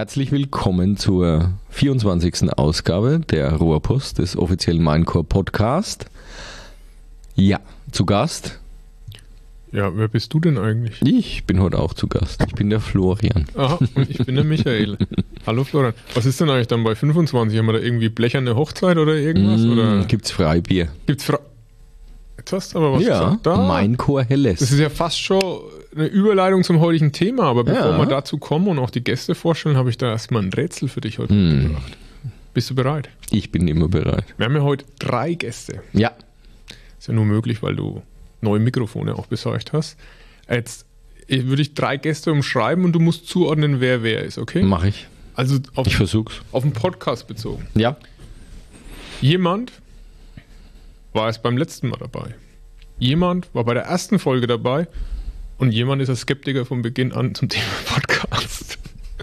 Herzlich willkommen zur 24. Ausgabe der Rohrpost des offiziellen Minecore Podcast. Ja, zu Gast. Ja, wer bist du denn eigentlich? Ich bin heute auch zu Gast. Ich bin der Florian. Aha, und ich bin der Michael. Hallo Florian. Was ist denn eigentlich dann bei 25? Haben wir da irgendwie blecherne Hochzeit oder irgendwas? Oder? Gibt's Freibier? Jetzt hast du aber was gesagt. Minecore Helles. Das ist ja fast schon eine Überleitung zum heutigen Thema, aber bevor wir dazu kommen und auch die Gäste vorstellen, habe ich da erstmal ein Rätsel für dich heute mitgebracht. Bist du bereit? Ich bin immer bereit. Wir haben ja heute 3 Gäste. Ja. Ist ja nur möglich, weil du neue Mikrofone auch besorgt hast. Jetzt würde ich 3 Gäste umschreiben und du musst zuordnen, wer ist, okay? Mach ich. Also Ich versuch's. auf den Podcast bezogen. Ja. Jemand war erst beim letzten Mal dabei. Jemand war bei der ersten Folge dabei und jemand ist ein Skeptiker von Beginn an zum Thema Podcast.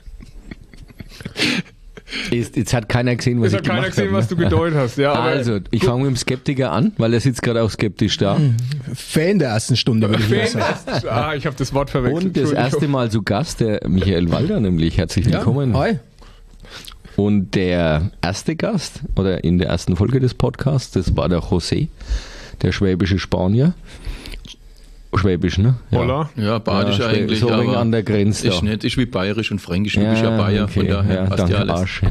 Jetzt hat keiner gesehen, was ich gemacht habe. Jetzt hat keiner gesehen, was du gedeutet hast. Ja, also, ich fange mit dem Skeptiker an, weil er sitzt gerade auch skeptisch da. Fan der ersten Stunde, würde ich sagen. Ich habe das Wort verwechselt. Und das erste Mal zu Gast, der Michael Walder nämlich. Herzlich willkommen. Ja, hi. Und der erste Gast, oder in der ersten Folge des Podcasts, das war der José, der schwäbische Spanier. Schwäbisch, ne? Ja. Holla. Ja, badisch eigentlich, so aber an der Grenze ist da. nicht, ist wie bayerisch und fränkisch, du bist ja Bayer, okay, von daher passt ja alles. Arsch.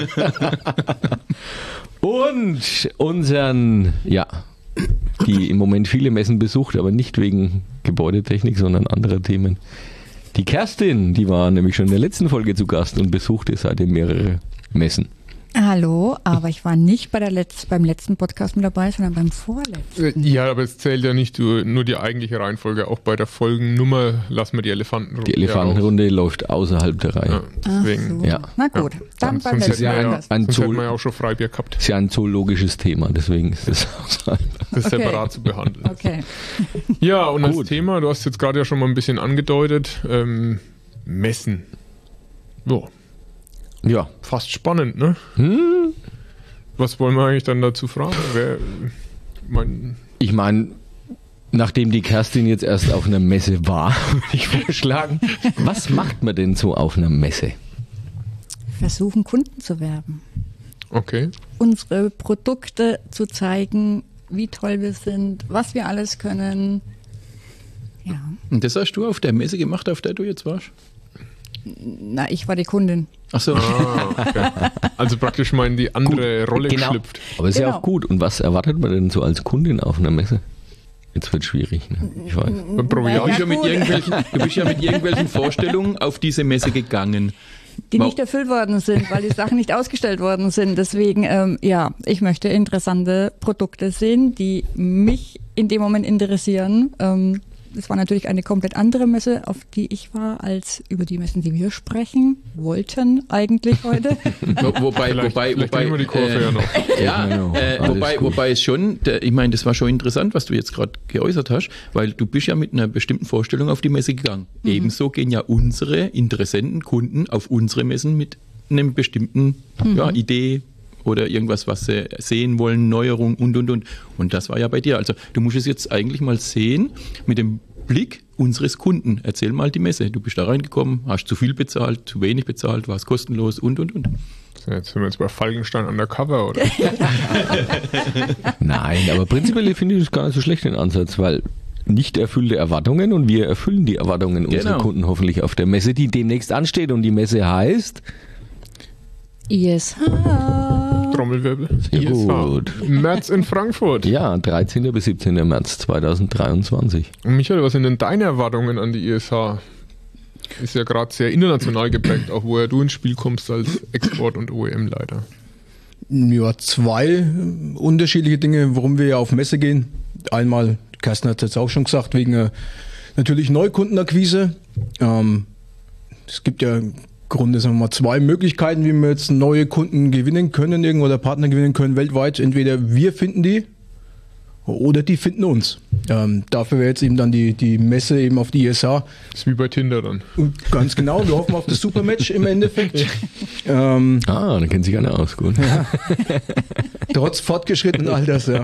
Und unseren, die im Moment viele Messen besucht, aber nicht wegen Gebäudetechnik, sondern anderer Themen. Die Kerstin, die war nämlich schon in der letzten Folge zu Gast und besuchte seitdem mehrere Messen. Hallo, aber ich war nicht beim letzten Podcast mit dabei, sondern beim vorletzten. Ja, aber es zählt ja nicht nur die eigentliche Reihenfolge. Auch bei der Folgennummer lassen wir die Elefantenrunde. Die Elefantenrunde läuft außerhalb der Reihe. Ja, deswegen. So. Ja. Na gut, dann beim letzten Podcast. Sonst hätten wir ja auch schon Freibier gehabt. Ist ja ein zoologisches Thema, deswegen ist das außerhalb. Das ist separat zu behandeln. Okay. Ja, und Gut. das Thema, du hast jetzt gerade ja schon mal ein bisschen angedeutet, Messen. Ja. Fast spannend, ne? Was wollen wir eigentlich dann dazu fragen? Ich meine, nachdem die Kerstin jetzt erst auf einer Messe war, würde ich vorschlagen, was macht man denn so auf einer Messe? Versuchen, Kunden zu werben. Okay. Unsere Produkte zu zeigen, wie toll wir sind, was wir alles können. Ja. Und das hast du auf der Messe gemacht, auf der du jetzt warst? Na, ich war die Kundin. Ach so. Okay. Also praktisch mal in die andere Rolle geschlüpft. Aber ist ja Genau. auch gut. Und was erwartet man denn so als Kundin auf einer Messe? Jetzt wird es schwierig, ne? Ich weiß. Beim Proviant. Du Ja, bist ja mit irgendwelchen Vorstellungen auf diese Messe gegangen. Die nicht erfüllt worden sind, weil die Sachen nicht ausgestellt worden sind. Deswegen, ich möchte interessante Produkte sehen, die mich in dem Moment interessieren. Es war natürlich eine komplett andere Messe, auf die ich war, als über die Messen, die wir sprechen wollten eigentlich heute. Wobei, Vielleicht nehmen wir die Kurve ja noch. Ja, Genau, alles gut. wobei es schon, ich meine, das war schon interessant, was du jetzt gerade geäußert hast, weil du bist ja mit einer bestimmten Vorstellung auf die Messe gegangen. Ebenso gehen ja unsere Interessenten, Kunden auf unsere Messen mit einem bestimmten Idee oder irgendwas, was sie sehen wollen, Neuerung und. Und das war ja bei dir. Also du musst es jetzt eigentlich mal sehen mit dem Blick unseres Kunden. Erzähl mal die Messe. Du bist da reingekommen, hast zu viel bezahlt, zu wenig bezahlt, war es kostenlos und. Jetzt sind wir jetzt bei Falkenstein undercover, oder? Nein, aber prinzipiell finde ich das gar nicht so schlecht, den Ansatz, weil nicht erfüllte Erwartungen und wir erfüllen die Erwartungen unserer Kunden hoffentlich auf der Messe, die demnächst ansteht. Und die Messe heißt... ISH. Trommelwirbel. Sehr gut. März in Frankfurt. Ja, 13. bis 17. März 2023. Und Michael, was sind denn deine Erwartungen an die ISH? Ist ja gerade sehr international geprägt, auch woher du ins Spiel kommst als Export- und OEM-Leiter. Ja, 2 unterschiedliche Dinge, warum wir ja auf Messe gehen. Einmal, Kerstin hat es jetzt auch schon gesagt, wegen natürlich Neukundenakquise. Es gibt ja im Grunde, sagen wir mal, 2 Möglichkeiten, wie wir jetzt neue Kunden gewinnen können, irgendwo oder Partner gewinnen können weltweit. Entweder wir finden die oder die finden uns. Dafür wäre jetzt eben dann die Messe eben auf die ISH. Das ist wie bei Tinder dann. Ganz genau, wir hoffen auf das Supermatch im Endeffekt. Da kennt sich einer aus, gut. Ja. Trotz fortgeschrittenen Alters, ja.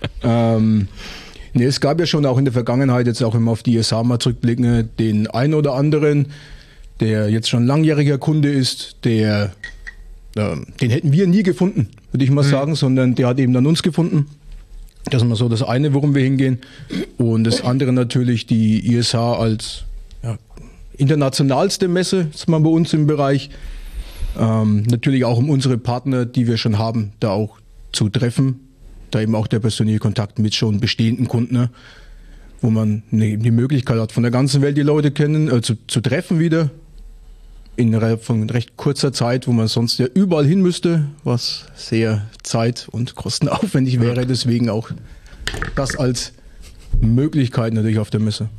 Es gab ja schon auch in der Vergangenheit, jetzt auch immer auf die ISH mal zurückblicken, den einen oder anderen der jetzt schon langjähriger Kunde ist, den hätten wir nie gefunden, würde ich mal sagen, sondern der hat eben dann uns gefunden. Das ist mal so das eine, worum wir hingehen. Und das andere natürlich die ISH als internationalste Messe, ist mal bei uns im Bereich. Natürlich auch um unsere Partner, die wir schon haben, da auch zu treffen. Da eben auch der persönliche Kontakt mit schon bestehenden Kunden, ne? Wo man die Möglichkeit hat, von der ganzen Welt die Leute zu treffen wieder. Von recht kurzer Zeit, wo man sonst ja überall hin müsste, was sehr zeit- und kostenaufwendig wäre. Deswegen auch das als Möglichkeit natürlich auf der Messe.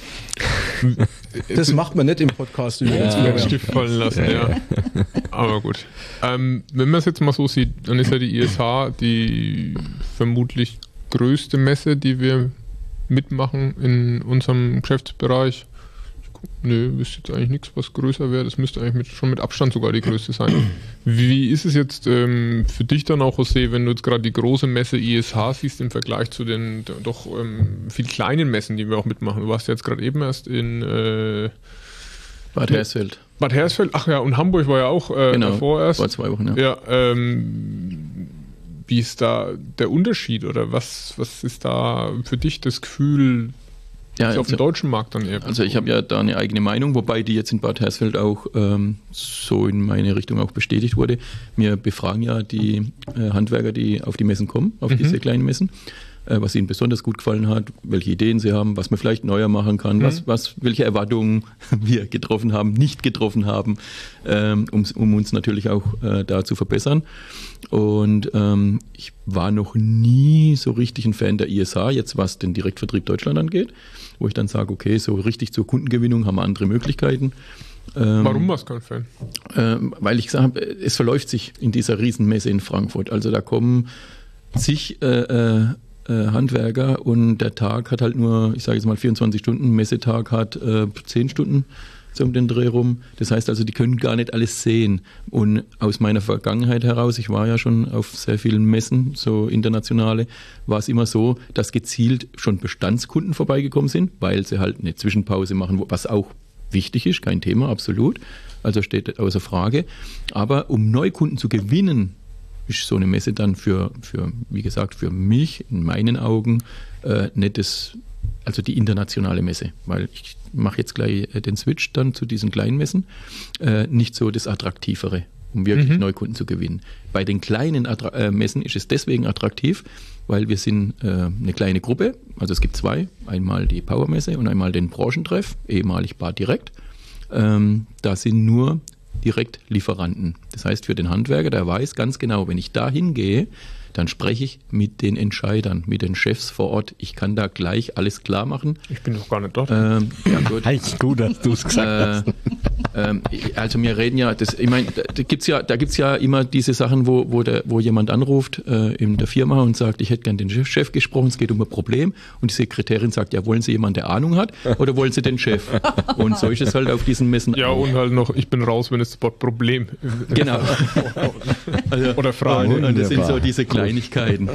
Das macht man nicht im Podcast übrigens. Den Stift fallen lassen, ja. Aber gut. Wenn man es jetzt mal so sieht, dann ist ja die ISH die vermutlich größte Messe, die wir mitmachen in unserem Geschäftsbereich. Nö, wüsste jetzt eigentlich nichts, was größer wäre. Das müsste eigentlich schon mit Abstand sogar die größte sein. Wie ist es jetzt für dich dann auch, José, wenn du jetzt gerade die große Messe ISH siehst im Vergleich zu den doch viel kleinen Messen, die wir auch mitmachen? Du warst jetzt gerade eben erst in Bad Hersfeld. Bad Hersfeld, ach ja, und Hamburg war ja auch davor erst. Vor 2 Wochen, ja. Wie ist da der Unterschied oder was ist da für dich das Gefühl, auf dem deutschen Markt dann eher? Also ich habe ja da eine eigene Meinung, wobei die jetzt in Bad Hersfeld auch so in meine Richtung auch bestätigt wurde. Wir befragen ja die Handwerker, die auf die Messen kommen, auf diese kleinen Messen, was ihnen besonders gut gefallen hat, welche Ideen sie haben, was man vielleicht neuer machen kann, welche Erwartungen wir getroffen haben, nicht getroffen haben, um uns natürlich auch da zu verbessern. Und ich war noch nie so richtig ein Fan der ISH, jetzt was den Direktvertrieb Deutschland angeht, wo ich dann sage, okay, so richtig zur Kundengewinnung haben wir andere Möglichkeiten. Warum warst du kein Fan? Weil ich gesagt habe, es verläuft sich in dieser Riesenmesse in Frankfurt. Also da kommen zig Handwerker und der Tag hat halt nur, ich sage jetzt mal 24 Stunden, Messetag hat 10 Stunden so um den Dreh rum. Das heißt also, die können gar nicht alles sehen. Und aus meiner Vergangenheit heraus, ich war ja schon auf sehr vielen Messen, so internationale, war es immer so, dass gezielt schon Bestandskunden vorbeigekommen sind, weil sie halt eine Zwischenpause machen, was auch wichtig ist, kein Thema, absolut. Also steht außer Frage. Aber um Neukunden zu gewinnen, ist so eine Messe dann für wie gesagt, für mich in meinen Augen also die internationale Messe, weil ich mache jetzt gleich den Switch dann zu diesen kleinen Messen, nicht so das Attraktivere, um wirklich Neukunden zu gewinnen. Bei den kleinen Messen ist es deswegen attraktiv, weil wir sind eine kleine Gruppe, also es gibt 2, einmal die Powermesse und einmal den Branchentreff, ehemalig Bad Direkt. Da sind nur Direktlieferanten. Das heißt, für den Handwerker, der weiß ganz genau, wenn ich da hingehe, dann spreche ich mit den Entscheidern, mit den Chefs vor Ort. Ich kann da gleich alles klar machen. Ich bin noch gar nicht dort. Ja, gut. Gut, dass du es gesagt hast. Also wir reden ja, ich meine, da gibt's ja immer diese Sachen, wo jemand anruft in der Firma und sagt, ich hätte gern den Chef gesprochen, es geht um ein Problem, und die Sekretärin sagt, ja, wollen Sie jemanden, der Ahnung hat, oder wollen Sie den Chef? Und so ist es halt auf diesen Messen ja, auch. Und halt noch, ich bin raus, wenn das Wort Problem. Genau. Also, oder Frage. Und das sind so diese Kleinigkeiten.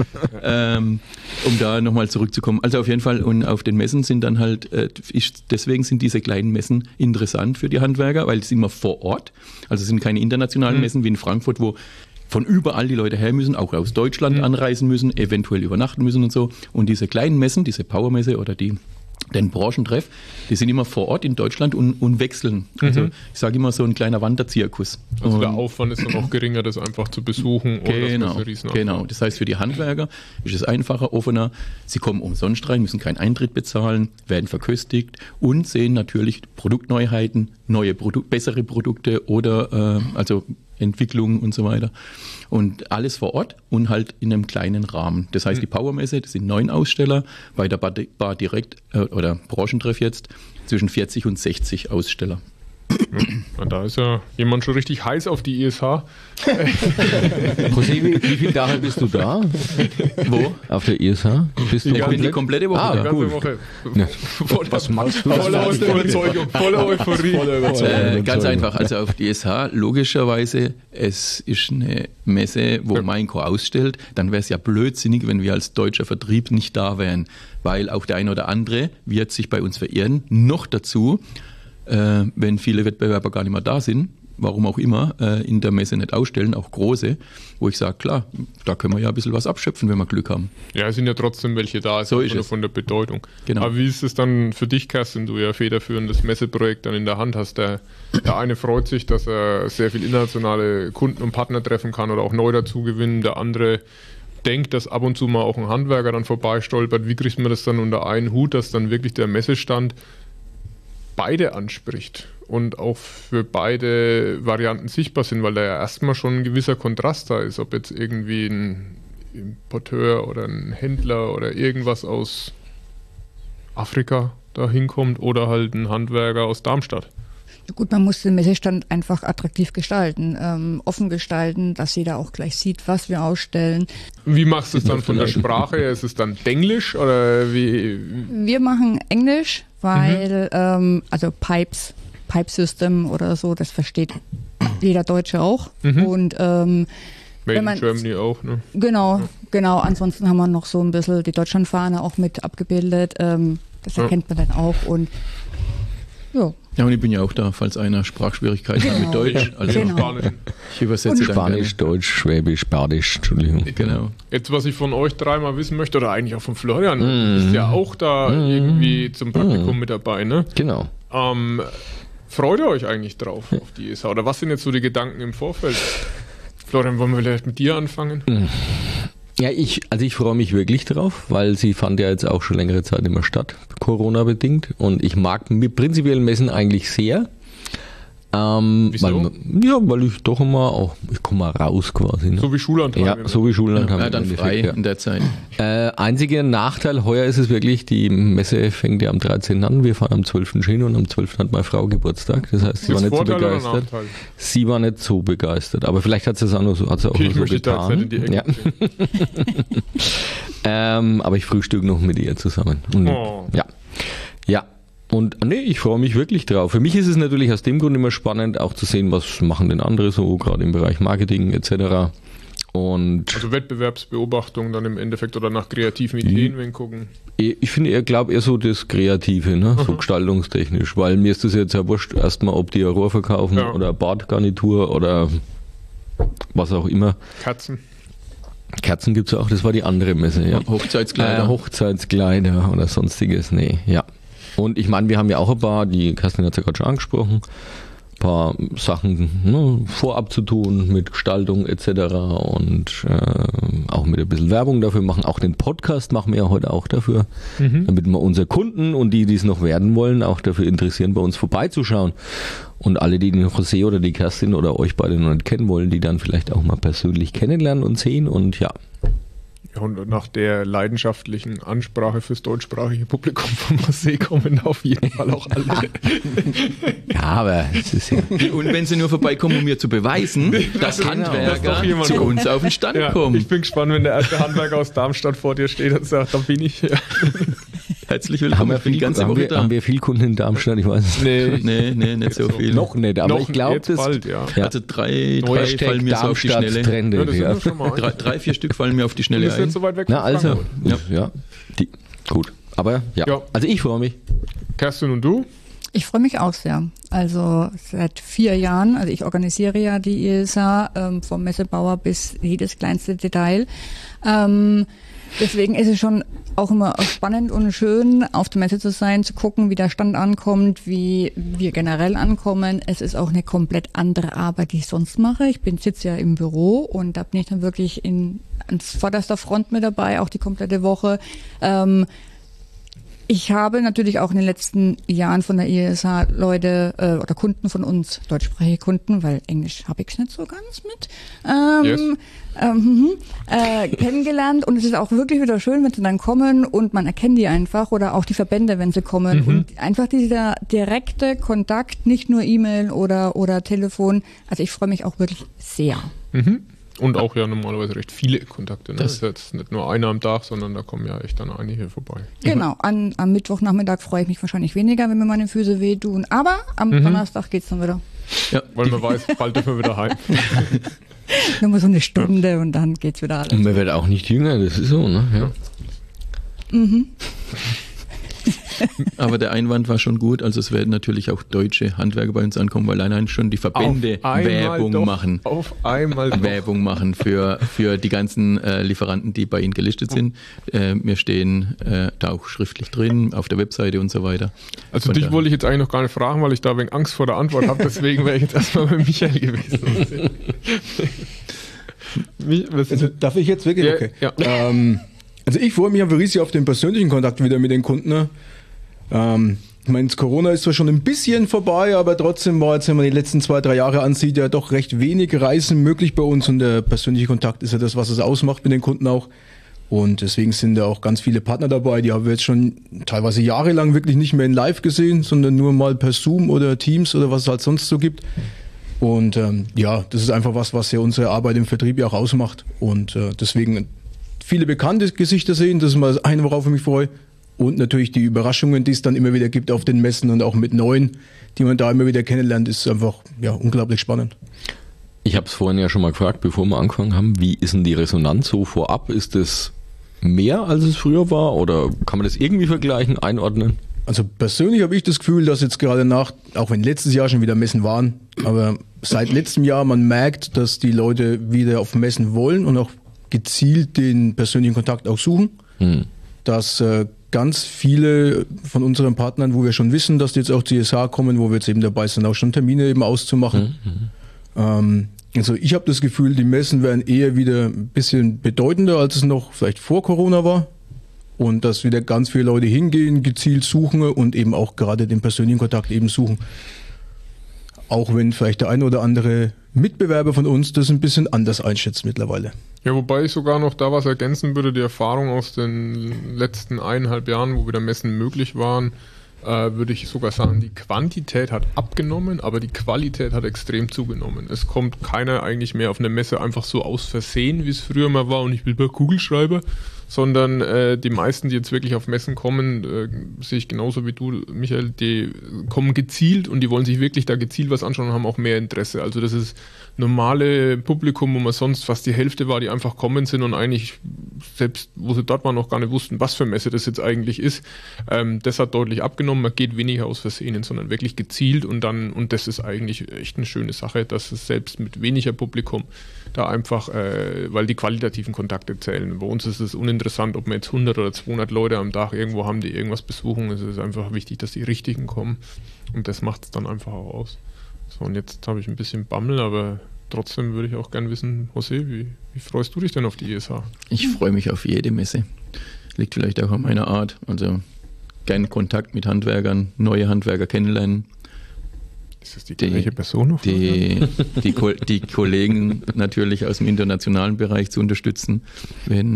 Um da nochmal zurückzukommen. Also auf jeden Fall, und auf den Messen sind dann halt, deswegen sind diese kleinen Messen interessant für die Handwerker, weil es immer vor Ort, also es sind keine internationalen Messen wie in Frankfurt, wo von überall die Leute her müssen, auch aus Deutschland anreisen müssen, eventuell übernachten müssen und so. Und diese kleinen Messen, diese Powermesse oder den Branchentreff, die sind immer vor Ort in Deutschland und wechseln. Also ich sage immer so ein kleiner Wanderzirkus. Also der Aufwand ist dann auch geringer, das einfach zu besuchen. Genau. Das heißt, für die Handwerker ist es einfacher, offener. Sie kommen umsonst rein, müssen keinen Eintritt bezahlen, werden verköstigt und sehen natürlich Produktneuheiten, bessere Produkte oder also Entwicklungen und so weiter. Und alles vor Ort und halt in einem kleinen Rahmen. Das heißt, die Powermesse, das sind 9 Aussteller, bei der Bar Direkt oder Branchentreff jetzt zwischen 40 und 60 Aussteller. Ja, da ist ja jemand schon richtig heiß auf die ISH. José, wie viele Tage bist du da? Wo? Auf der ISH? Bist du die komplette Woche. Die ganze Woche. Ja. Was machst du? Voller Überzeugung, voller Euphorie. Ganz einfach, also auf die ISH, logischerweise, es ist eine Messe, wo Mainco ausstellt, dann wäre es ja blödsinnig, wenn wir als deutscher Vertrieb nicht da wären, weil auch der eine oder andere wird sich bei uns verirren. Noch dazu, wenn viele Wettbewerber gar nicht mehr da sind, warum auch immer, in der Messe nicht ausstellen, auch große, wo ich sage, klar, da können wir ja ein bisschen was abschöpfen, wenn wir Glück haben. Ja, es sind ja trotzdem welche da, So ist nur es. von der Bedeutung. Genau. Aber wie ist es dann für dich, Kerstin, du ja federführendes Messeprojekt dann in der Hand hast? Der eine freut sich, dass er sehr viel internationale Kunden und Partner treffen kann oder auch neu dazu gewinnen. Der andere denkt, dass ab und zu mal auch ein Handwerker dann vorbeistolpert. Wie kriegt man das dann unter einen Hut, dass dann wirklich der Messestand beide anspricht und auch für beide Varianten sichtbar sind, weil da ja erstmal schon ein gewisser Kontrast da ist, ob jetzt irgendwie ein Importeur oder ein Händler oder irgendwas aus Afrika da hinkommt oder halt ein Handwerker aus Darmstadt. Gut, man muss den Messestand einfach attraktiv gestalten, offen gestalten, dass jeder auch gleich sieht, was wir ausstellen. Wie machst du es dann von der Sprache her? Ist es dann Denglisch oder wie? Wir machen Englisch, weil also Pipe System oder so, das versteht jeder Deutsche auch. Und Made wenn in man- Germany auch, ne? genau. Ansonsten haben wir noch so ein bisschen die Deutschlandfahne auch mit abgebildet. Das erkennt man dann auch und ja. Ja, und ich bin ja auch da, falls einer Sprachschwierigkeiten hat mit Deutsch. Also Genau. Spanisch. ich übersetze dann Spanisch, Deutsch, Schwäbisch, Badisch, Entschuldigung. gerne. Genau. Jetzt, was ich von euch dreimal wissen möchte, oder eigentlich auch von Florian, du bist ja auch da irgendwie zum Praktikum mit dabei, ne? Genau. Freut ihr euch eigentlich drauf auf die ESH? Oder was sind jetzt so die Gedanken im Vorfeld? Florian, wollen wir vielleicht mit dir anfangen? Ja, ich freue mich wirklich drauf, weil sie fand ja jetzt auch schon längere Zeit immer statt, Corona-bedingt. Und ich mag prinzipiell Messen eigentlich sehr. Wieso? Weil ich doch immer auch, ich komme mal raus quasi. Ne? So wie Schulantrag. Ja, so wie Schulland haben Ja, im dann Endeffekt, frei ja. in der Zeit. Einziger Nachteil heuer ist es wirklich, die Messe fängt ja am 13. an, wir fahren am 12. hin und am 12. hat meine Frau Geburtstag. Das heißt, sie war Ist nicht so Vorteil oder begeistert. Nachteil? Sie war nicht so begeistert, aber vielleicht hat sie es auch nur so, hat sie auch Okay, nur ich so möchte da jetzt getan. nicht in die Ecke Ja. gehen. Aber ich frühstücke noch mit ihr zusammen. Und, Oh. Ja. Und nee, ich freue mich wirklich drauf. Für mich ist es natürlich aus dem Grund immer spannend, auch zu sehen, was machen denn andere so, gerade im Bereich Marketing etc. Und Also Wettbewerbsbeobachtung dann im Endeffekt oder nach kreativen Ideen, wenn gucken. ich finde eher so das Kreative, ne? So gestaltungstechnisch, weil mir ist das jetzt ja wurscht, erstmal, ob die ein Rohr verkaufen Ja. oder eine Badgarnitur oder was auch immer. Katzen. Kerzen gibt es auch, das war die andere Messe, ja. Hochzeitskleider. Hochzeitskleider oder sonstiges, nee, ja. Und ich meine, wir haben ja auch ein paar, die Kerstin hat es ja gerade schon angesprochen, ein paar Sachen vorab zu tun mit Gestaltung etc. und auch mit ein bisschen Werbung dafür machen. Auch den Podcast machen wir ja heute auch dafür, damit wir unsere Kunden und die es noch werden wollen, auch dafür interessieren, bei uns vorbeizuschauen. Und alle, die den José oder die Kerstin oder euch beide noch nicht kennen wollen, die dann vielleicht auch mal persönlich kennenlernen und sehen und ja. Ja, und nach der leidenschaftlichen Ansprache fürs deutschsprachige Publikum vom Marseille kommen auf jeden Fall auch alle. Ja, aber es ist ja... Und wenn sie nur vorbeikommen, um mir zu beweisen, dass Dass Handwerker doch jemand zu kommt. uns auf den Stand Ja, kommen. ich bin gespannt, wenn der erste Handwerker aus Darmstadt vor dir steht und sagt, da bin ich. Ja. Herzlich Haben willkommen, wir, ich bin die ganze Woche da. haben wir viel Kunden in Darmstadt? Ich weiß es nicht. Nee, nicht so viel. Noch nicht, aber Noch ich glaube, jetzt das bald, ja. Ja. Also drei Hashtag fallen mir so auf die Darmstadt Schnelle. Trende. Ja, das sind Ja. wir schon mal. Drei, vier Stück fallen mir auf die Du Schnelle bist jetzt ein. so weit weg Na von also, Frankfurt. ja, gut. Aber ja. Ja. Also ich freue mich. Kerstin und du? Ich freue mich auch sehr. Also seit 4 Jahren, also ich organisiere ja die ISA vom Messebauer bis jedes kleinste Detail. Deswegen ist es schon auch immer spannend und schön, auf der Messe zu sein, zu gucken, wie der Stand ankommt, wie wir generell ankommen. Es ist auch eine komplett andere Arbeit, die ich sonst mache. Ich sitze ja im Büro und da bin ich dann wirklich an vorderster Front mit dabei, auch die komplette Woche. Ich habe natürlich auch in den letzten Jahren von der ISH Leute oder Kunden von uns, deutschsprachige Kunden, weil Englisch habe ich nicht so ganz mit, kennengelernt. Und es ist auch wirklich wieder schön, wenn sie dann kommen und man erkennt die einfach oder auch die Verbände, wenn sie kommen. Und einfach dieser direkte Kontakt, nicht nur E-Mail oder Telefon. Also ich freue mich auch wirklich sehr. Und auch ja normalerweise recht viele Kontakte. Ne? Das ist jetzt nicht nur einer am Tag, sondern da kommen ja echt dann einige vorbei. Genau, am Mittwochnachmittag freue ich mich wahrscheinlich weniger, wenn mir meine Füße wehtun. Aber am Donnerstag geht's dann wieder. Ja, Weil man weiß, bald dürfen wir wieder heim. Nur so eine Stunde und dann geht's wieder alles. Und man wird auch nicht jünger, das ist so, ne? Ja. Aber der Einwand war schon gut. Also es werden natürlich auch deutsche Handwerker bei uns ankommen, weil allein schon die Verbände Werbung machen für die ganzen Lieferanten, die bei ihnen gelistet sind. Wir stehen da auch schriftlich drin, auf der Webseite und so weiter. Also dich wollte ich jetzt eigentlich noch gar nicht fragen, weil ich da wegen Angst vor der Antwort habe. Deswegen wäre ich jetzt erstmal bei Michael gewesen. Also, darf ich jetzt wirklich? Ja, okay. ja. Also ich freue mich einfach riesig auf den persönlichen Kontakt wieder mit den Kunden. Ne? Ich meine, Corona ist zwar schon ein bisschen vorbei, aber trotzdem war jetzt, wenn man die letzten 2-3 Jahre ansieht, ja doch recht wenig Reisen möglich bei uns und der persönliche Kontakt ist ja das, was es ausmacht mit den Kunden auch. Und deswegen sind da auch ganz viele Partner dabei, die haben wir jetzt schon teilweise jahrelang wirklich nicht mehr in Live gesehen, sondern nur mal per Zoom oder Teams oder was es halt sonst so gibt. Und ja, das ist einfach was ja unsere Arbeit im Vertrieb ja auch ausmacht. Und deswegen viele bekannte Gesichter sehen, das ist mal das eine, worauf ich mich freue. Und natürlich die Überraschungen, die es dann immer wieder gibt auf den Messen und auch mit neuen, die man da immer wieder kennenlernt, ist einfach ja unglaublich spannend. Ich habe es vorhin ja schon mal gefragt, bevor wir angefangen haben, wie ist denn die Resonanz so vorab? Ist es mehr, als es früher war? Oder kann man das irgendwie vergleichen, einordnen? Also persönlich habe ich das Gefühl, dass jetzt gerade auch wenn letztes Jahr schon wieder Messen waren, aber seit letztem Jahr man merkt, dass die Leute wieder auf Messen wollen und auch gezielt den persönlichen Kontakt auch suchen. Dass ganz viele von unseren Partnern, wo wir schon wissen, dass die jetzt auch zu ISH kommen, wo wir jetzt eben dabei sind, auch schon Termine eben auszumachen. Also ich habe das Gefühl, die Messen werden eher wieder ein bisschen bedeutender, als es noch vielleicht vor Corona war. Und dass wieder ganz viele Leute hingehen, gezielt suchen und eben auch gerade den persönlichen Kontakt eben suchen. Auch wenn vielleicht der ein oder andere Mitbewerber von uns das ein bisschen anders einschätzt mittlerweile. Ja, wobei ich sogar noch da was ergänzen würde, die Erfahrung aus den letzten 1,5 Jahren, wo wieder Messen möglich waren, würde ich sogar sagen, die Quantität hat abgenommen, aber die Qualität hat extrem zugenommen. Es kommt keiner eigentlich mehr auf eine Messe einfach so aus Versehen, wie es früher mal war und ich will bei Kugelschreiber, sondern die meisten, die jetzt wirklich auf Messen kommen, sehe ich genauso wie du, Michael, die kommen gezielt und die wollen sich wirklich da gezielt was anschauen und haben auch mehr Interesse. Also das ist normale Publikum, wo man sonst fast die Hälfte war, die einfach kommen sind und eigentlich selbst, wo sie dort waren, noch gar nicht wussten, was für Messe das jetzt eigentlich ist. Das hat deutlich abgenommen. Man geht weniger aus Versehen, sondern wirklich gezielt und das ist eigentlich echt eine schöne Sache, dass es selbst mit weniger Publikum da einfach, weil die qualitativen Kontakte zählen. Bei uns ist es uninteressant, ob wir jetzt 100 oder 200 Leute am Tag irgendwo haben, die irgendwas besuchen. Es ist einfach wichtig, dass die Richtigen kommen und das macht es dann einfach auch aus. So, und jetzt habe ich ein bisschen Bammel, aber trotzdem würde ich auch gern wissen, José, wie freust du dich denn auf die ISH? Ich freue mich auf jede Messe. Liegt vielleicht auch an meiner Art. Also gern Kontakt mit Handwerkern, neue Handwerker kennenlernen. Ist das die gleiche Person noch? Die Kollegen natürlich aus dem internationalen Bereich zu unterstützen. Wenn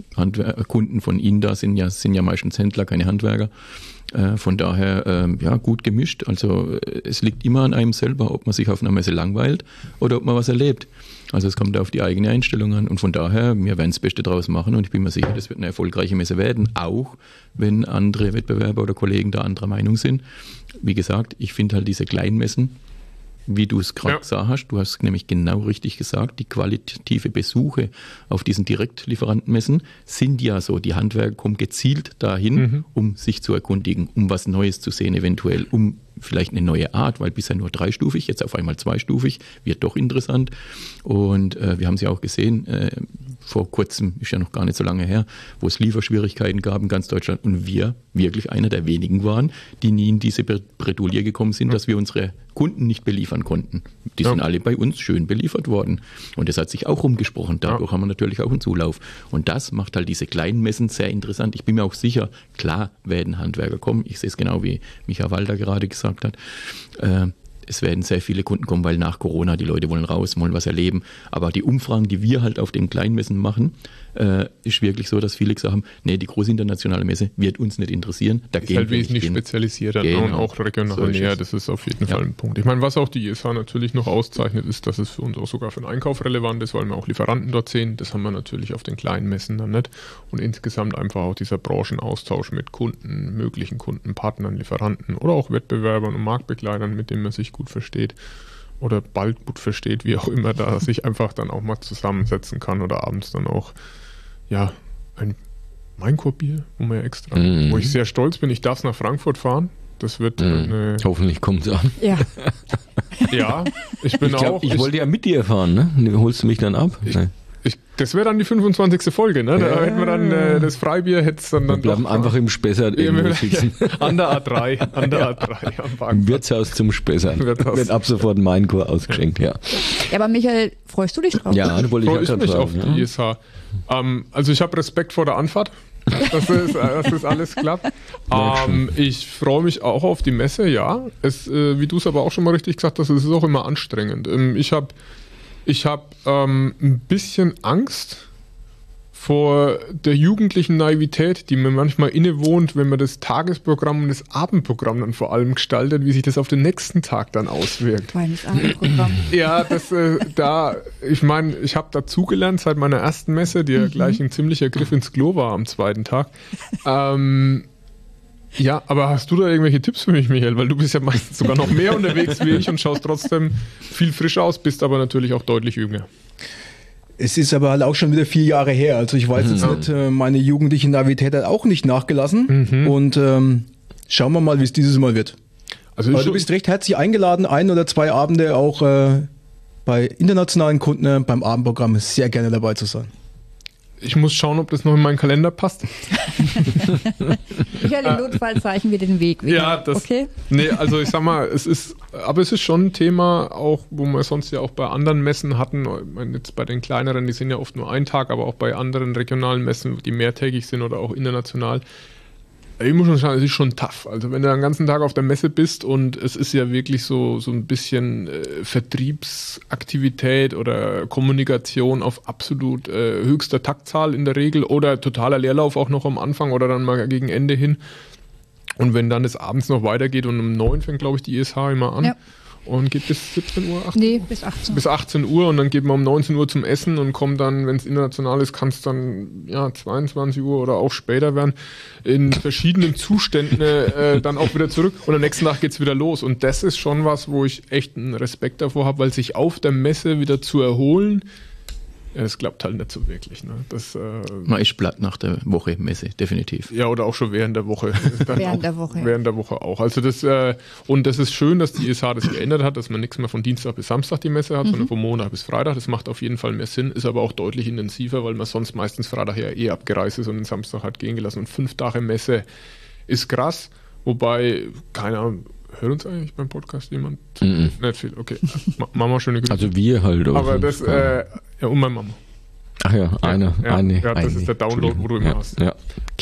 Kunden von Ihnen da sind ja meistens Händler, keine Handwerker. Von daher, ja, gut gemischt. Also es liegt immer an einem selber, ob man sich auf einer Messe langweilt oder ob man was erlebt. Also es kommt auf die eigene Einstellung an und von daher, wir werden das Beste draus machen und ich bin mir sicher, das wird eine erfolgreiche Messe werden, auch wenn andere Wettbewerber oder Kollegen da anderer Meinung sind. Wie gesagt, ich finde halt diese kleinen Messen, wie du es gerade gesagt hast, du hast nämlich genau richtig gesagt, die qualitative Besuche auf diesen Direktlieferantenmessen sind ja so, die Handwerker kommen gezielt dahin, um sich zu erkundigen, um was Neues zu sehen eventuell, um vielleicht eine neue Art, weil bisher nur 3-stufig, jetzt auf einmal 2-stufig, wird doch interessant und wir haben es ja auch gesehen, vor kurzem, ist ja noch gar nicht so lange her, wo es Lieferschwierigkeiten gab in ganz Deutschland und wir wirklich einer der wenigen waren, die nie in diese Bredouille gekommen sind, dass wir unsere Kunden nicht beliefern konnten. Die sind alle bei uns schön beliefert worden und das hat sich auch rumgesprochen. Dadurch haben wir natürlich auch einen Zulauf und das macht halt diese kleinen Messen sehr interessant. Ich bin mir auch sicher, klar werden Handwerker kommen. Ich sehe es genau, wie Michael Walter gerade gesagt hat. Es werden sehr viele Kunden kommen, weil nach Corona die Leute wollen raus, wollen was erleben. Aber die Umfragen, die wir halt auf den Kleinmessen machen, ist wirklich so, dass viele gesagt haben, nee, die große internationale Messe wird uns nicht interessieren. Da ist halt wesentlich spezialisierter und auch regional näher. Das ist auf jeden Fall ein Punkt. Ich meine, was auch die ISH natürlich noch auszeichnet, ist, dass es für uns auch sogar für den Einkauf relevant ist, weil wir auch Lieferanten dort sehen. Das haben wir natürlich auf den kleinen Messen dann nicht. Und insgesamt einfach auch dieser Branchenaustausch mit Kunden, möglichen Kunden, Partnern, Lieferanten oder auch Wettbewerbern und Marktbegleitern, mit denen man sich gut versteht oder bald gut versteht, wie auch immer, da sich einfach dann auch mal zusammensetzen kann oder abends dann auch ein Mainkorb-Bier, wo ich sehr stolz bin. Ich darf es nach Frankfurt fahren. Das wird hoffentlich kommt es an. Ja. Ja, ich wollte ja mit dir fahren, ne? Holst du mich dann ab? Das wäre dann die 25. Folge, ne? Da hätten wir dann das Freibier, wir bleiben einfach im Spessart irgendwo sitzen. An der A3, am Parkplatz. Im Wirtshaus zum Spessart. Wird ab sofort mein Chor ausgeschenkt, ja. Ja, aber Michael, freust du dich drauf? Ja, da wollte ich mich auf die ISH. Also ich habe Respekt vor der Anfahrt, dass das alles klappt. Ich freue mich auch auf die Messe, ja. Wie du es aber auch schon mal richtig gesagt hast, es ist auch immer anstrengend. Ich hab ein bisschen Angst vor der jugendlichen Naivität, die mir manchmal innewohnt, wenn man das Tagesprogramm und das Abendprogramm dann vor allem gestaltet, wie sich das auf den nächsten Tag dann auswirkt. Feines Abendprogramm. Ja, ich meine, ich habe dazugelernt seit meiner ersten Messe, die ja gleich ein ziemlicher Griff ins Klo war am zweiten Tag. Ja, aber hast du da irgendwelche Tipps für mich, Michael? Weil du bist ja meistens sogar noch mehr unterwegs wie ich und schaust trotzdem viel frischer aus, bist aber natürlich auch deutlich jünger. Es ist aber halt auch schon wieder 4 Jahre her. Also ich weiß jetzt nicht, meine jugendliche Naivität hat auch nicht nachgelassen. Und schauen wir mal, wie es dieses Mal wird. Also aber du bist recht herzlich eingeladen, 1 oder 2 Abende auch bei internationalen Kunden beim Abendprogramm sehr gerne dabei zu sein. Ich muss schauen, ob das noch in meinen Kalender passt. Michael, im Notfall zeichnen wir den Weg wieder. Ja, okay? Nee, also ich sag mal, es ist schon ein Thema, auch wo wir sonst ja auch bei anderen Messen hatten, jetzt bei den kleineren, die sind ja oft nur ein Tag, aber auch bei anderen regionalen Messen, die mehrtägig sind oder auch international. Ich muss schon sagen, es ist schon tough. Also wenn du den ganzen Tag auf der Messe bist und es ist ja wirklich so ein bisschen Vertriebsaktivität oder Kommunikation auf absolut höchster Taktzahl in der Regel oder totaler Leerlauf auch noch am Anfang oder dann mal gegen Ende hin. Und wenn dann das abends noch weitergeht und um 9 fängt, glaube ich, die ISH immer an. Ja. Und geht bis 17 Uhr? 18? Nee, bis 18 Uhr. Bis 18 Uhr und dann geht man um 19 Uhr zum Essen und kommt dann, wenn es international ist, kann es dann 22 Uhr oder auch später werden, in verschiedenen Zuständen dann auch wieder zurück und am nächsten Tag geht es wieder los. Und das ist schon was, wo ich echt einen Respekt davor habe, weil sich auf der Messe wieder zu erholen, es klappt halt nicht so wirklich. Ne? Man ist platt nach der Woche Messe, definitiv. Ja, oder auch schon während der Woche. Während der Woche auch. Also und das ist schön, dass die ISH das geändert hat, dass man nichts mehr von Dienstag bis Samstag die Messe hat, sondern von Montag bis Freitag. Das macht auf jeden Fall mehr Sinn, ist aber auch deutlich intensiver, weil man sonst meistens Freitag ja abgereist ist und den Samstag hat gehen gelassen. Und 5 Tage Messe ist krass, wobei, keine Ahnung, hört uns eigentlich beim Podcast jemand? Nicht viel, okay. Mama, schöne Grüße. Also wir halt. Aber das, ja, und meine Mama. Ach ja, eine. Ja, das ist der Download, wo du immer hast. Ja.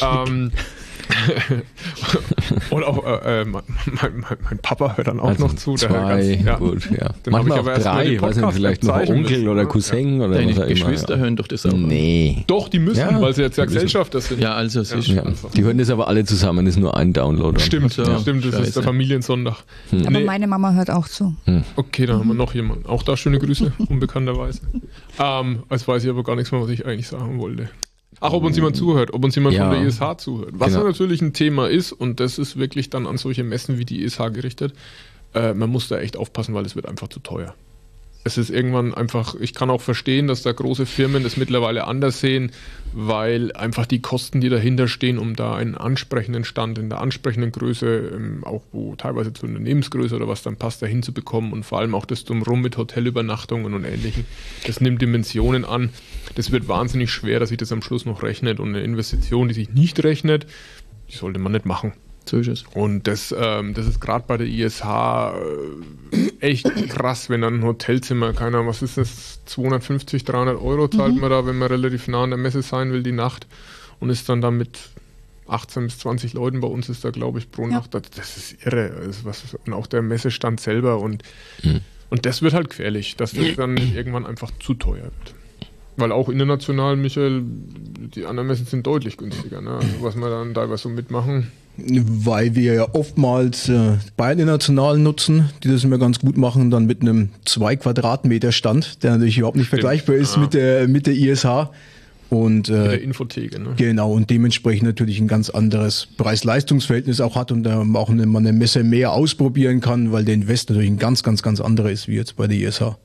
Oder auch mein Papa hört dann auch also noch zu. 2, gut, ja. Manchmal auch 3, weiß nicht, vielleicht noch Onkel oder Cousin oder deine was auch Geschwister immer. Hören doch das auch. Nee. Doch, die müssen, weil sie jetzt ja Gesellschafter sind. Ja, also es ist einfach. Die hören das aber alle zusammen, ist nur ein Download. Stimmt, das ist der Familiensonntag. Aber meine Mama hört auch zu. Okay, dann haben wir noch jemanden. Auch da schöne Grüße, unbekannterweise. Jetzt weiß ich aber gar nichts mehr, was ich eigentlich sagen wollte. Ach, ob uns jemand zuhört, ob uns jemand von der ISH zuhört. Was natürlich ein Thema ist, und das ist wirklich dann an solche Messen wie die ISH gerichtet, man muss da echt aufpassen, weil es wird einfach zu teuer. Es ist irgendwann einfach, ich kann auch verstehen, dass da große Firmen das mittlerweile anders sehen, weil einfach die Kosten, die dahinter stehen, um da einen ansprechenden Stand in der ansprechenden Größe, auch wo teilweise zur Unternehmensgröße oder was dann passt, da hinzubekommen und vor allem auch das Drumherum mit Hotelübernachtungen und Ähnlichem, das nimmt Dimensionen an. Das wird wahnsinnig schwer, dass sich das am Schluss noch rechnet und eine Investition, die sich nicht rechnet, die sollte man nicht machen. So ist es. Und das ist gerade bei der ISH echt krass, wenn dann ein Hotelzimmer, keine Ahnung, was ist das, 250, 300 Euro zahlt man da, wenn man relativ nah an der Messe sein will, die Nacht und ist dann da mit 18 bis 20 Leuten, bei uns ist da, glaube ich, pro Nacht, das ist irre. Und auch der Messestand selber und das wird halt gefährlich, dass das dann irgendwann einfach zu teuer wird. Weil auch international, Michael, die anderen Messen sind deutlich günstiger, ne? Also was wir dann teilweise so mitmachen. Weil wir ja oftmals Bayern International nutzen, die das immer ganz gut machen, dann mit einem 2 Quadratmeter Stand, der natürlich überhaupt nicht vergleichbar ist mit der ISH. Und, mit der Infotheke, ne? Genau, und dementsprechend natürlich ein ganz anderes Preis-Leistungs-Verhältnis auch hat und da auch man eine Messe mehr ausprobieren kann, weil der Invest natürlich ein ganz, ganz, ganz anderer ist wie jetzt bei der ISH.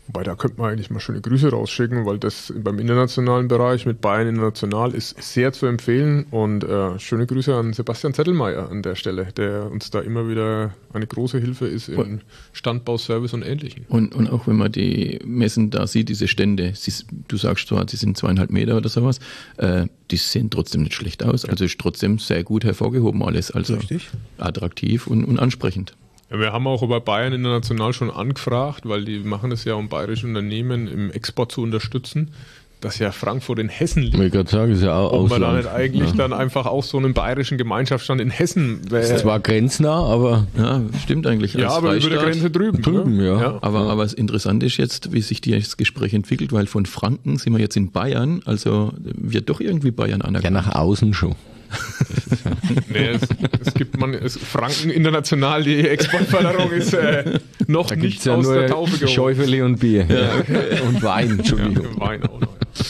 Wobei, da könnte man eigentlich mal schöne Grüße rausschicken, weil das beim internationalen Bereich mit Bayern International ist sehr zu empfehlen. Und schöne Grüße an Sebastian Zettelmeier an der Stelle, der uns da immer wieder eine große Hilfe ist im Standbau, Service und Ähnlichem. Und auch wenn man die Messen da sieht, diese Stände, du sagst zwar, die sind 2,5 Meter oder sowas, die sehen trotzdem nicht schlecht aus. Also ist trotzdem sehr gut hervorgehoben alles. Also Richtig. Attraktiv und ansprechend. Ja, wir haben auch über Bayern International schon angefragt, weil die machen es ja, um bayerische Unternehmen im Export zu unterstützen, dass ja Frankfurt in Hessen liegt. Ich gerade sagen, ist ja auch Ob man da Ausland. nicht eigentlich dann einfach auch so einen bayerischen Gemeinschaftsstand in Hessen Das ist zwar grenznah, aber Ja, stimmt eigentlich. ja, Als aber über der Freistaat. Grenze drüben. Drüben, ne? ja. Aber das Interessante ist jetzt, wie sich das Gespräch entwickelt, weil von Franken sind wir jetzt in Bayern, also wird doch irgendwie Bayern ja, anerkannt. nach außen schon. Nee, es gibt Franken international, die Exportförderung ist noch Da nicht gibt's ja aus nur der Taufe gehoben. Schäufele und Bier. Und Wein, Entschuldigung. Ja, Wein auch noch.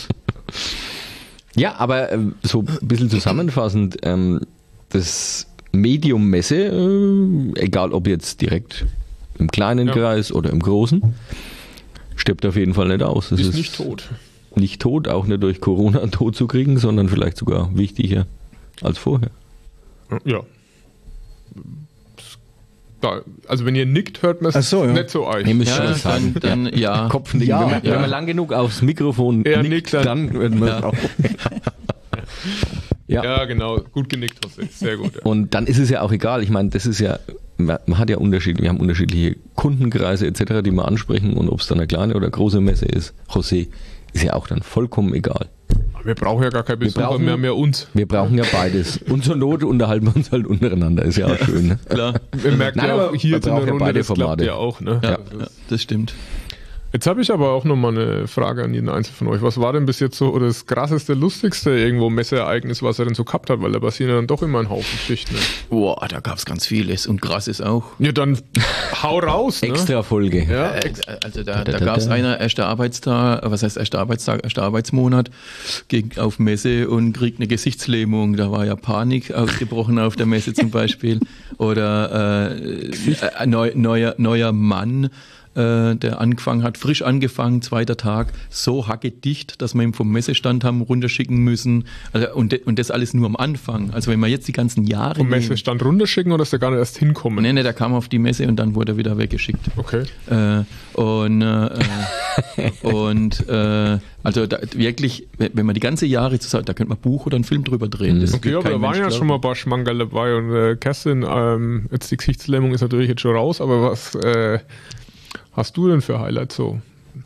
Ja, aber so ein bisschen zusammenfassend, das Medium-Messe, egal ob jetzt direkt im kleinen Ja. Kreis oder im großen, stirbt auf jeden Fall nicht aus. Es Ist nicht tot. Nicht tot, auch nicht durch Corona tot zu kriegen, sondern vielleicht sogar wichtiger als vorher. Ja. Also wenn ihr nickt, hört man Ach es so, ja. nicht so euch. Nee, muss Ja, schon sagen. dann ja. Kopfnicken. Ja, wenn man lang genug aufs Mikrofon Ja, nickt, nickt, dann wird man Ja. auch. Ja. Ja, genau. Gut genickt, José. Sehr gut. Ja. Und dann ist es ja auch egal. Ich meine, das ist ja, man hat ja wir haben unterschiedliche Kundenkreise etc., die wir ansprechen, und ob es dann eine kleine oder große Messe ist, José, ist ja auch dann vollkommen egal. Wir brauchen ja gar keine Besucher brauchen- mehr uns. Wir brauchen ja beides. Und zur Not unterhalten wir uns halt untereinander, ist ja auch schön. Ne? Klar. Wir merken Nein, ja aber auch hier man jetzt in der braucht ja Runde, beide das klappt Formate. ja auch. Ne? Ja, Also ja, das stimmt. Jetzt habe ich aber auch nochmal eine Frage an jeden Einzelnen von euch. Was war denn bis jetzt so das krasseste, lustigste irgendwo Messeereignis, was er denn so gehabt hat? Weil da passieren ja dann doch immer ein Haufen Geschichten. Ne? Boah, da gab es ganz vieles und krasses auch. Ja, dann hau raus. Ne? Extra Folge. Ja, Also da gab es einer, erster Arbeitstag, was heißt erster Arbeitstag, erster Arbeitsmonat, ging auf Messe und kriegt eine Gesichtslähmung. Da war ja Panik ausgebrochen auf der Messe zum Beispiel. Oder neuer Mann, der angefangen hat, frisch angefangen, zweiter Tag, so hackedicht, dass wir ihn vom Messestand haben runterschicken müssen. Also, und das alles nur am Anfang. Also wenn wir jetzt die ganzen Jahre vom nehmen- Messestand runterschicken oder ist der gar nicht erst hinkommen? Nee, der kam auf die Messe und dann wurde er wieder weggeschickt. Okay. Also da, wirklich, wenn man die ganze Jahre zusammen, da könnte man ein Buch oder einen Film drüber drehen. Das Okay, wird aber kein da waren Mensch ja glauben. schon mal ein paar Schmankerl dabei und Kerstin, jetzt die Gesichtslähmung ist natürlich jetzt schon raus, aber was hast du denn für Highlights so?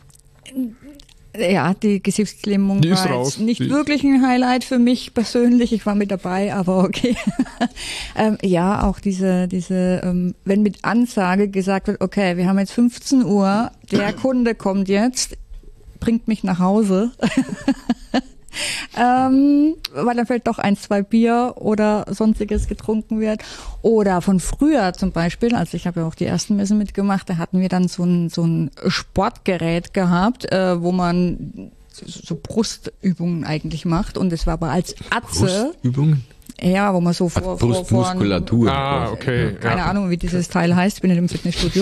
Ja, die Gesichtslähmung Die ist war raus. jetzt nicht Die- wirklich ein Highlight für mich persönlich. Ich war mit dabei, aber okay. Ja, auch diese, wenn mit Ansage gesagt wird, okay, wir haben jetzt 15 Uhr, der Kunde kommt jetzt, bringt mich nach Hause. Weil dann vielleicht doch 1, 2 Bier oder sonstiges getrunken wird. Oder von früher zum Beispiel, also ich habe ja auch die ersten Messen mitgemacht, da hatten wir dann so ein Sportgerät gehabt, wo man so Brustübungen eigentlich macht. Und das war aber als Atze, Brustübungen? ja, wo man so vor Brustmuskulatur. Ah, okay. keine Ahnung, wie dieses Teil heißt, ich bin nicht im Fitnessstudio.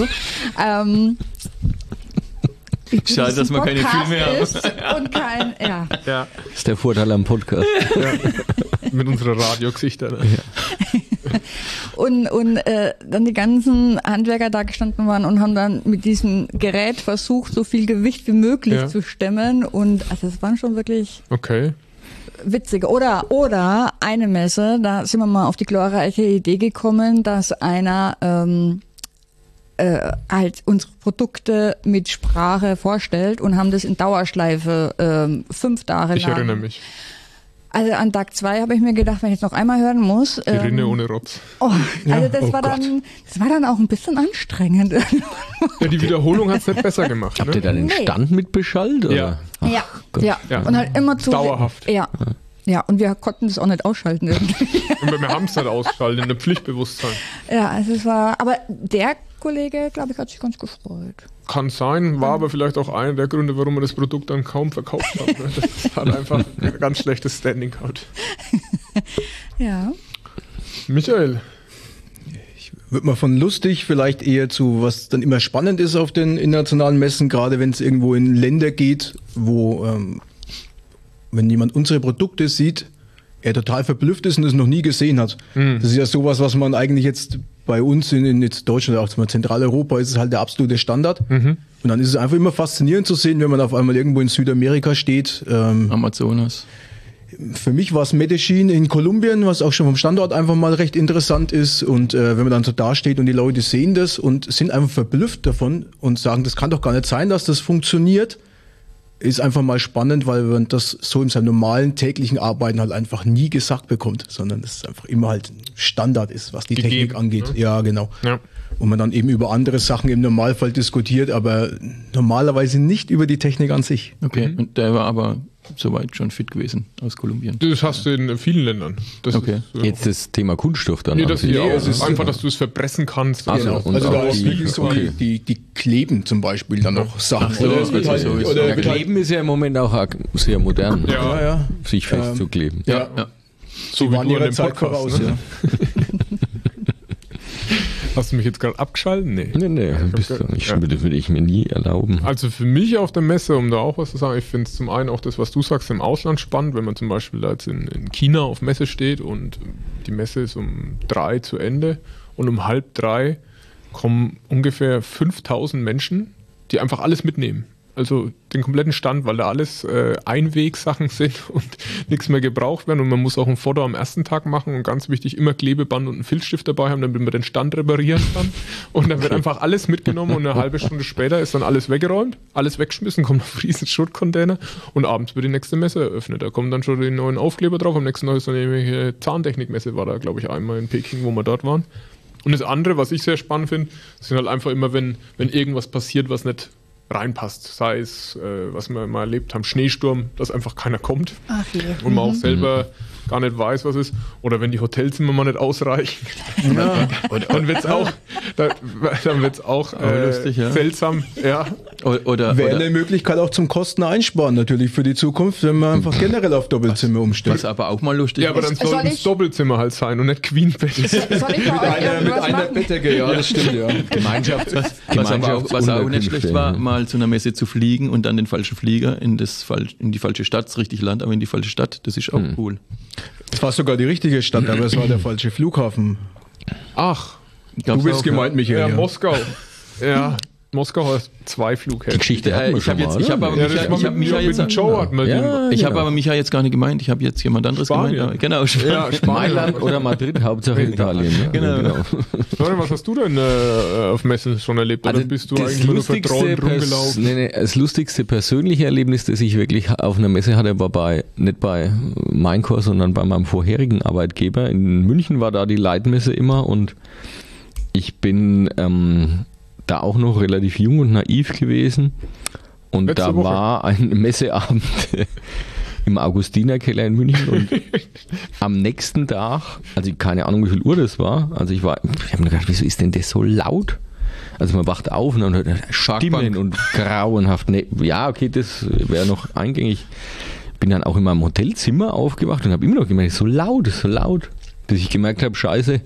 Schade, dass wir keine Filme haben. Ist und kein, ja. Ja, Das ist der Vorteil am Podcast. mit unserer Radiogesichter. Ne? Und dann die ganzen Handwerker da gestanden waren und haben dann mit diesem Gerät versucht, so viel Gewicht wie möglich Ja. zu stemmen. Und also es waren schon wirklich Okay. witzige. Oder eine Messe, da sind wir mal auf die glorreiche Idee gekommen, dass einer halt unsere Produkte mit Sprache vorstellt und haben das in Dauerschleife 5 Tage lang. Ich erinnere mich. Also an Tag 2 habe ich mir gedacht, wenn ich jetzt noch einmal hören muss. Die Rinne ohne Rotz. Oh, also das war dann auch ein bisschen anstrengend. Ja, die Wiederholung hat es nicht besser gemacht. Habt ihr Ne? da den Nee. Stand mit beschallt? Oder? Ja. Ja, Gott. ja, Ja. und halt immer zu Dauerhaft. Ja. Ja, und wir konnten das auch nicht ausschalten irgendwie. Und wir haben es nicht ausgeschaltet, in der Pflichtbewusstsein. Ja, also es war, aber der Kollege, glaube ich, hat sich ganz gefreut. Kann sein, war aber vielleicht auch einer der Gründe, warum wir das Produkt dann kaum verkauft haben. Ne? Das hat einfach ein ganz schlechtes Standing gehabt. Ja. Michael, wird man von lustig vielleicht eher zu, was dann immer spannend ist auf den internationalen Messen, gerade wenn es irgendwo in Länder geht, wo, wenn jemand unsere Produkte sieht, er total verblüfft ist und es noch nie gesehen hat. Das ist ja sowas, was man eigentlich jetzt bei uns in jetzt Deutschland, auch in Zentraleuropa, ist es halt der absolute Standard. Und dann ist es einfach immer faszinierend zu sehen, wenn man auf einmal irgendwo in Südamerika steht. Amazonas. Für mich war es Medellin in Kolumbien, was auch schon vom Standort einfach mal recht interessant ist. Und wenn man dann so dasteht und die Leute sehen das und sind einfach verblüfft davon und sagen, das kann doch gar nicht sein, dass das funktioniert, ist einfach mal spannend, weil man das so in seinem normalen täglichen Arbeiten halt einfach nie gesagt bekommt, sondern es einfach immer halt ein Standard ist, was die Technik angeht. Ne? Ja, genau. Ja. Und man dann eben über andere Sachen im Normalfall diskutiert, aber normalerweise nicht über die Technik an sich. Okay, und der war aber soweit schon fit gewesen aus Kolumbien. Das hast du in vielen Ländern. Das Okay. ist, Jetzt das Thema Kunststoff dann. nee, das an sich. hier auch. es ist Einfach, dass du es verpressen kannst. Ach so, Genau. und Also da auch ist die- wirklich so, okay. die kleben zum Beispiel dann noch Sachen. so, Oder es wird okay, halt, so ist- oder Ja, wird halt, Kleben ist ja im Moment auch sehr modern, Ja. ja. sich festzukleben. Ja. Ja. So Die wie waren du an ihrer dem Zeit Podcast. voraus, Ne? ja. Hast du mich jetzt gerade abgeschalten? Nee. Nee, bist du nicht. Das würde ich mir nie erlauben. Also für mich auf der Messe, um da auch was zu sagen, ich finde es zum einen auch das, was du sagst, im Ausland spannend, wenn man zum Beispiel da jetzt in China auf Messe steht und die Messe ist um 3 zu Ende und um 2:30 kommen ungefähr 5000 Menschen, die einfach alles mitnehmen. Also den kompletten Stand, weil da alles Einwegsachen sind und nichts mehr gebraucht werden und man muss auch ein Foto am ersten Tag machen und ganz wichtig, immer Klebeband und einen Filzstift dabei haben, damit man den Stand reparieren kann und dann wird einfach alles mitgenommen und eine halbe Stunde später ist dann alles weggeräumt, alles weggeschmissen, kommt auf riesen Schuttcontainer und abends wird die nächste Messe eröffnet. Da kommen dann schon die neuen Aufkleber drauf, am nächsten Tag ist dann nämlich Zahntechnikmesse, war da glaube ich einmal in Peking, wo wir dort waren. Und das andere, was ich sehr spannend finde, sind halt einfach immer, wenn irgendwas passiert, was nicht reinpasst. Sei es, was wir mal erlebt haben, Schneesturm, dass einfach keiner kommt Ach je. und man auch selber gar nicht weiß, was ist. Oder wenn die Hotelzimmer mal nicht ausreichen, dann wird es auch, dann wird's auch lustig, ja. seltsam. Ja. Oder Wäre eine Möglichkeit auch zum Kosten einsparen natürlich für die Zukunft, wenn man einfach generell auf Doppelzimmer umstellt. was aber auch mal lustig Ja, aber dann ist. Soll sollten es ich- Doppelzimmer halt sein und nicht Queenbett. Soll ich mal irgendwas machen? Bettdecke, ja, das stimmt, ja. Gemeinschafts Was auch nicht schlecht war, mal zu einer Messe zu fliegen und dann den falschen Flieger in die falsche Stadt, das richtige Land, aber in die falsche Stadt, das ist auch cool. Es war sogar die richtige Stadt, aber es war der falsche Flughafen. Ach, Gab's Du bist auch, gemeint, Michael. ja, Ja. Moskau. Ja, Moskau hat 2 Die Flughäfen. Geschichte hatten wir ich schon habe jetzt, mal, ich habe oder? aber Ja, Micha, das war ich hab mit, Micha jetzt, mit Joe hatten wir Ja. den. ich habe aber Micha jetzt gar nicht gemeint, ich habe jetzt jemand anderes Spanien. gemeint. Genau. Ja, Spanien. Mailand oder Madrid, Hauptsache Italien. Ne? Genau. Florian, was hast du denn auf Messen schon erlebt? Oder Also bist du das eigentlich nur lustigste, verträumt rumgelaufen? das lustigste persönliche Erlebnis, das ich wirklich auf einer Messe hatte, war nicht bei Mainkor, sondern bei meinem vorherigen Arbeitgeber. In München war da die Leitmesse immer und ich bin da auch noch relativ jung und naiv gewesen. Und Letzte da Woche. war ein Messeabend im Augustinerkeller in München und am nächsten Tag, also keine Ahnung, wie viel Uhr das war, also ich habe mir gedacht, wieso ist denn das so laut? Also man wacht auf und dann hört Stimmen und grauenhaft. Nee, ja, okay, das wäre noch eingängig. Bin dann auch in meinem Hotelzimmer aufgewacht und habe immer noch gemerkt, es ist so laut, bis ich gemerkt habe, scheiße,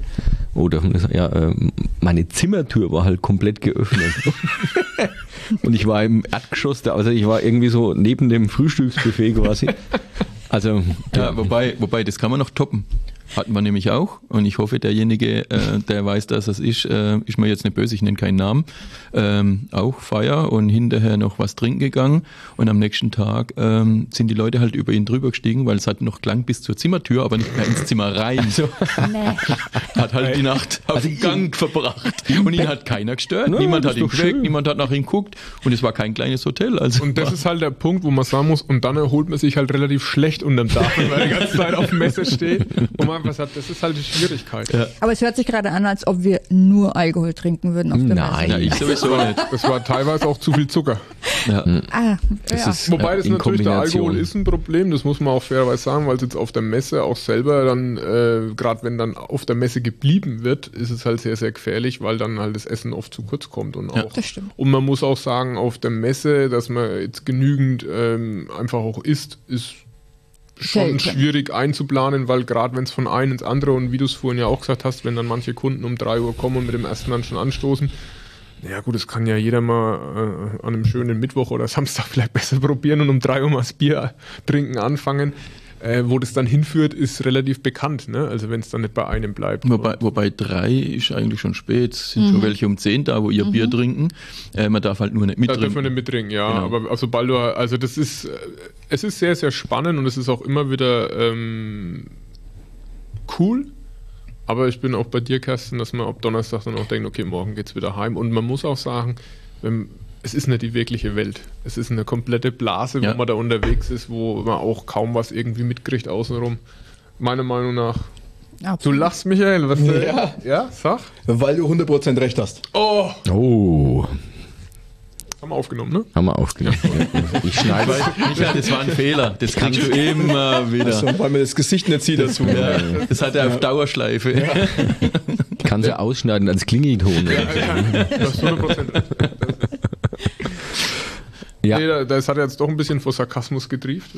meine Zimmertür war halt komplett geöffnet. Und ich war im Erdgeschoss, also ich war irgendwie so neben dem Frühstücksbuffet quasi. Also, Ja, wobei, das kann man noch toppen. Hatten wir nämlich auch. Und ich hoffe, derjenige, der weiß, dass das ist mir jetzt nicht böse, ich nenne keinen Namen. Auch Feier und hinterher noch was trinken gegangen. Und am nächsten Tag sind die Leute halt über ihn drüber gestiegen, weil es hat noch Klang bis zur Zimmertür, aber nicht mehr ins Zimmer rein. Hat halt die Nacht auf dem Gang verbracht. Und ihn hat keiner gestört. Ja, Niemand das hat ist ihn doch geweckt, schön. niemand hat nach ihm geguckt. Und es war kein kleines Hotel. Also Und das ist halt der Punkt, wo man sagen muss, und dann erholt man sich halt relativ schlecht unterm Dach, wenn man die ganze Zeit auf der Messe steht. Und man einfach sagt, das ist halt die Schwierigkeit. Ja. Aber es hört sich gerade an, als ob wir nur Alkohol trinken würden auf der Nein. ja, ich sowieso nicht. Das war teilweise auch zu viel Zucker. Ja. Messe. Ah, das ja. ist, Wobei das in natürlich, der Kombination. Alkohol ist ein Problem, das muss man auch fairerweise sagen, weil es jetzt auf der Messe auch selber dann, gerade wenn dann auf der Messe geblieben wird, ist es halt sehr, sehr gefährlich, weil dann halt das Essen oft zu kurz kommt. Und Ja, auch, das stimmt. und man muss auch sagen, auf der Messe, dass man jetzt genügend einfach auch isst, ist schon Selten. schwierig einzuplanen, weil gerade wenn es von einem ins andere und wie du es vorhin ja auch gesagt hast, wenn dann manche Kunden um 3 Uhr kommen und mit dem ersten dann schon anstoßen, ja gut, das kann ja jeder mal an einem schönen Mittwoch oder Samstag vielleicht besser probieren und um 3 Uhr mal das Bier trinken anfangen. Wo das dann hinführt, ist relativ bekannt, ne? Also wenn es dann nicht bei einem bleibt. Wobei 3 ist eigentlich schon spät, es sind schon welche um 10 da, wo ihr Bier trinken. Man darf halt nur nicht Da mittrinken. dürfen wir nicht mittrinken, ja. Genau. Aber sobald du, also das ist, es ist sehr, sehr spannend und es ist auch immer wieder cool. Aber ich bin auch bei dir, Kerstin, dass man ab Donnerstag dann auch denkt, okay, morgen geht's wieder heim. Und man muss auch sagen, es ist nicht die wirkliche Welt. Es ist eine komplette Blase, wo man da unterwegs ist, wo man auch kaum was irgendwie mitkriegt außenrum. Meiner Meinung nach. Absolut. Du lachst, Michael. Was ja, sag. Weil du 100% recht hast. Oh, Oh, haben wir aufgenommen, ne? haben wir aufgenommen. Ich schneide Michael, das war ein Fehler. Das kriegst du immer wieder. Also, weil man das Gesicht nicht sieht dazu. Ja, das hat er auf Dauerschleife. kann sie ausschneiden als Klingelton. Du hast 100% recht. Ja. Nee, das hat jetzt doch ein bisschen vor Sarkasmus getrieft.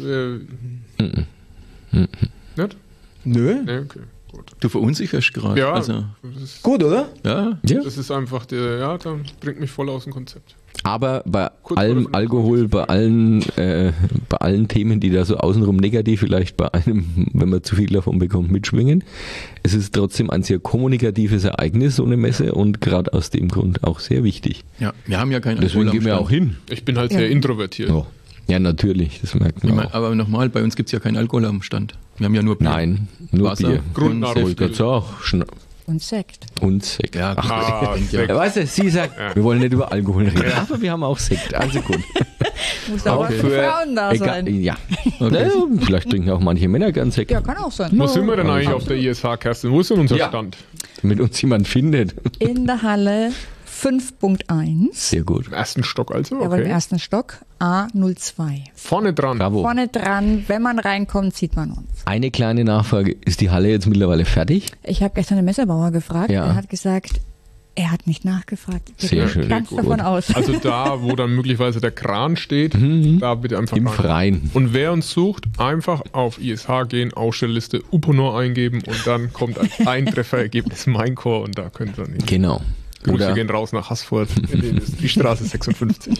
Nicht? Nö. Nee, okay, gut. Du verunsicherst gerade. Ja, Also, Gut, oder? ja. das ist einfach der, da bringt mich voll aus dem Konzept. Aber bei Kurz vor allem der Alkohol, bei allen Themen, die da so außenrum negativ vielleicht bei einem, wenn man zu viel davon bekommt, mitschwingen, es ist trotzdem ein sehr kommunikatives Ereignis, so eine Messe, und gerade aus dem Grund auch sehr wichtig. Ja, wir haben ja keinen Deswegen Alkohol am gehen wir Stand. auch hin. Ich bin halt sehr introvertiert. Oh. Ja, natürlich, das merkt Ich man meine, auch. aber nochmal, bei uns gibt es ja keinen Alkohol am Stand. Wir haben ja nur Bier. Nein, nur Wasser, Bier. Grundnahrung. Wollte ich auch. Und Sekt. Und Sekt. Ja, Ah, Ja, weißt du, sie sagt, wir wollen nicht über Alkohol reden, aber wir haben auch Sekt. Also gut. Muss aber für Frauen da Egal, sein. ja. Naja, vielleicht trinken auch manche Männer gern Sekt. Ja, kann auch sein. Wo sind wir denn eigentlich auf der ISH, Kerstin? Wo ist denn unser Ja. Stand? Damit uns jemand findet. In der Halle 5.1. Sehr gut. Im ersten Stock also? Aber im Okay. ersten Stock A02. Vorne dran. Bravo. Vorne dran, wenn man reinkommt, sieht man uns. Eine kleine Nachfrage. Ist die Halle jetzt mittlerweile fertig? Ich habe gestern den Messebauer gefragt. Ja. Er hat gesagt, er hat nicht nachgefragt. Wir Sehr gehen schön. ganz Gut. davon aus. Also da, wo dann möglicherweise der Kran steht, da bitte einfach Im rein. Freien. Und wer uns sucht, einfach auf ISH gehen, Ausstellliste Uponor eingeben und dann kommt als Eintrefferergebnis Maincore und da könnt ihr nicht. Genau. Grüße Oder, gehen raus nach Haßfurt, in dem ist die Straße 56.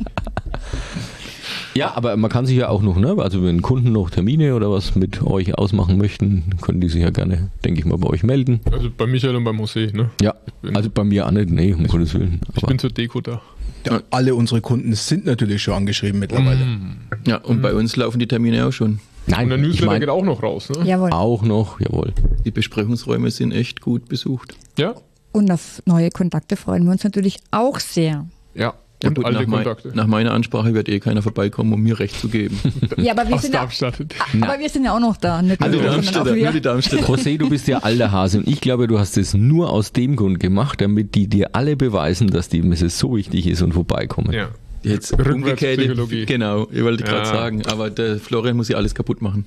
ja, aber man kann sich ja auch noch, ne? Also wenn Kunden noch Termine oder was mit euch ausmachen möchten, können die sich ja gerne, denke ich mal, bei euch melden. Also bei Michael und beim José, ne? Ja, also bei mir auch nicht, nee, um Gottes Willen. Ich Aber bin zur Deko da. Ja, alle unsere Kunden sind natürlich schon angeschrieben mittlerweile. Ja, und bei uns laufen die Termine auch schon. nein, Und der ich Newsletter meine geht auch noch raus, ne? Jawohl. auch noch, jawohl. Die Besprechungsräume sind echt gut besucht. Ja? Und auf neue Kontakte freuen wir uns natürlich auch sehr. Ja. Ja, Und gut, alte nach, Kontakte. nach meiner Ansprache wird keiner vorbeikommen, um mir Recht zu geben. Ja, aber wir, Aus sind ja, Darmstadt. aber wir sind ja auch noch da. Nicht Also nur die du, sondern auch wir. nur die Darmstädter. José, du bist ja alter Hase und ich glaube, du hast es nur aus dem Grund gemacht, damit die dir alle beweisen, dass die Messe so wichtig ist und vorbeikommen. Ja. Jetzt umgekehrt, Rückwärtspsychologie. genau, ich wollte gerade Ja. sagen, aber der Florian muss ja alles kaputt machen.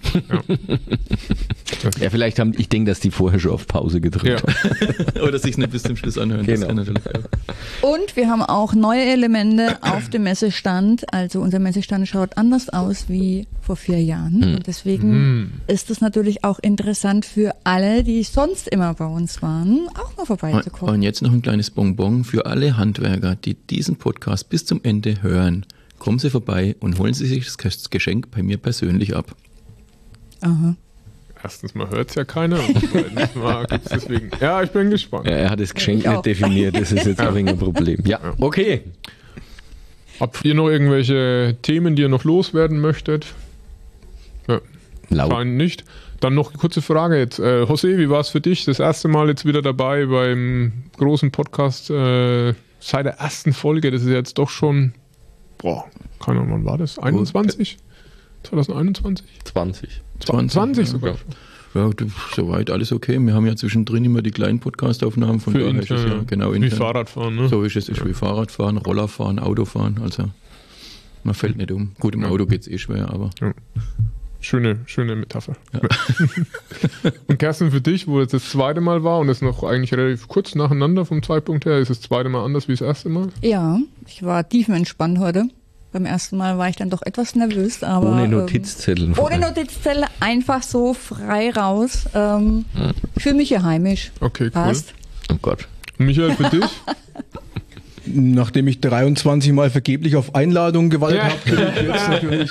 Ja, vielleicht haben, ich denke, dass die vorher schon auf Pause gedrückt Ja. haben. Oder sich nicht bis zum Schluss anhören. Das Genau. kann natürlich auch. Und wir haben auch neue Elemente auf dem Messestand. Also unser Messestand schaut anders aus wie vor 4 Jahren. Und deswegen ist es natürlich auch interessant für alle, die sonst immer bei uns waren, auch mal vorbeizukommen. Und jetzt noch ein kleines Bonbon für alle Handwerker, die diesen Podcast bis zum Ende hören. Kommen Sie vorbei und holen Sie sich das Geschenk bei mir persönlich ab. Aha. Erstens mal hört es ja keiner und zweitens mal gibt's deswegen. Ja, ich bin gespannt. Ja, er hat das Geschenk Ich auch. nicht definiert, das ist jetzt auch ein Problem. Ja, okay. Habt ihr noch irgendwelche Themen, die ihr noch loswerden möchtet? Ja, Laut. scheint nicht. Dann noch eine kurze Frage jetzt. José, wie war es für dich? Das erste Mal jetzt wieder dabei beim großen Podcast seit der ersten Folge. Das ist jetzt doch schon, keine Ahnung, wann war das? 21? 2021? 20. 20 sogar. Ja, soweit alles okay. Wir haben ja zwischendrin immer die kleinen Podcast-Aufnahmen, von Für daher ist es intern, ja genau Wie intern. Fahrradfahren, ne? So ist es, ist wie Fahrradfahren, Rollerfahren, Autofahren, also man fällt nicht um. Gut, im Auto geht es eh schwer, aber Schöne Metapher. Und Kerstin, für dich, wo es das zweite Mal war und es noch eigentlich relativ kurz nacheinander vom Zeitpunkt her, ist das zweite Mal anders wie das erste Mal? Ja, ich war tiefenentspannt heute. Beim ersten Mal war ich dann doch etwas nervös, aber Ohne Notizzettel. ohne Notizzettel, einfach so frei raus. Ich fühle mich hier heimisch. Okay, cool. Passt. Oh Gott. Michael, für dich? Nachdem ich 23 Mal vergeblich auf Einladungen gewartet Ja. habe, bin ich jetzt natürlich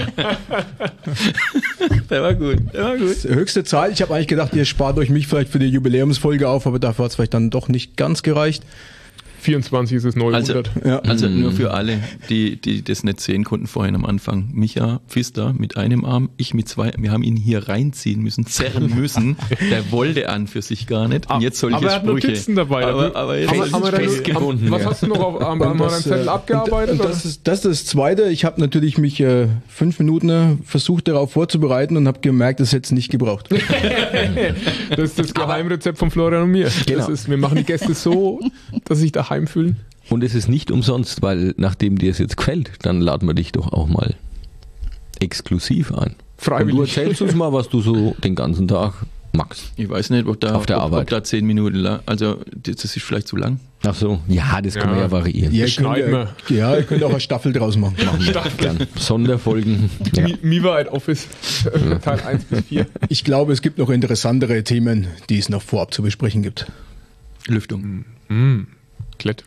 Der war gut. höchste Zahl. Ich habe eigentlich gedacht, ihr spart euch mich vielleicht für die Jubiläumsfolge auf, aber dafür hat es vielleicht dann doch nicht ganz gereicht. 24 ist es neu. Also, 100. Ja. also nur für alle, die das nicht sehen konnten vorhin am Anfang. Micha Pfister mit einem Arm, ich mit zwei. Wir haben ihn hier reinziehen müssen, zerren müssen. Der wollte an für sich gar nicht. Und jetzt solche Aber er hat Sprüche. Notizen dabei. Aber jetzt Haben wir festgebunden, was ja. hast du noch haben wir deinen Zettel abgearbeitet? Und oder? das ist das Zweite. Ich habe natürlich mich 5 Minuten versucht, darauf vorzubereiten und habe gemerkt, das hätte es nicht gebraucht. Das ist das Geheimrezept von Florian und mir. Genau. Das ist, wir machen die Gäste so, dass sie sich daheim fühlen. Und es ist nicht umsonst, weil nachdem dir es jetzt gefällt, dann laden wir dich doch auch mal exklusiv ein. Und du Freiwillig. erzählst uns mal, was du so den ganzen Tag magst. Ich weiß nicht, ob da, Auf der Arbeit. ob da 10 Minuten lang. Also, das ist vielleicht zu lang. Ach so, ja, das kann man Ja. ja variieren. Ihr schneiden ihr könnt auch eine Staffel draus machen. Dann Sonderfolgen. Ja. Miwa Office, Teil 1 bis 4. Ich glaube, es gibt noch interessantere Themen, die es noch vorab zu besprechen gibt. Lüftung. Klett.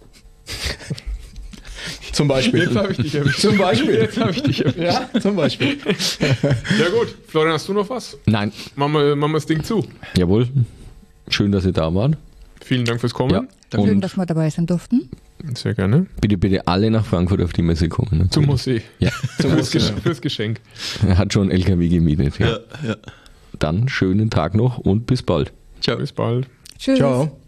Zum Beispiel. Jetzt habe ich dich erwischt. Zum Beispiel. Jetzt habe ich dich erwischt. Ja, zum Beispiel. Ja gut, Florian, hast du noch was? Nein, Machen wir das Ding zu. jawohl. Schön, dass ihr da wart. Vielen Dank fürs Kommen. Ja. Schön, Und dass wir dabei sein durften. Sehr gerne. bitte alle nach Frankfurt auf die Messe kommen. Ne? Zum Musee. Ja, Fürs Geschenk. er hat schon einen LKW gemietet. Ja. Ja. Dann schönen Tag noch und bis bald. Ciao. Bis bald. Tschüss. Ciao.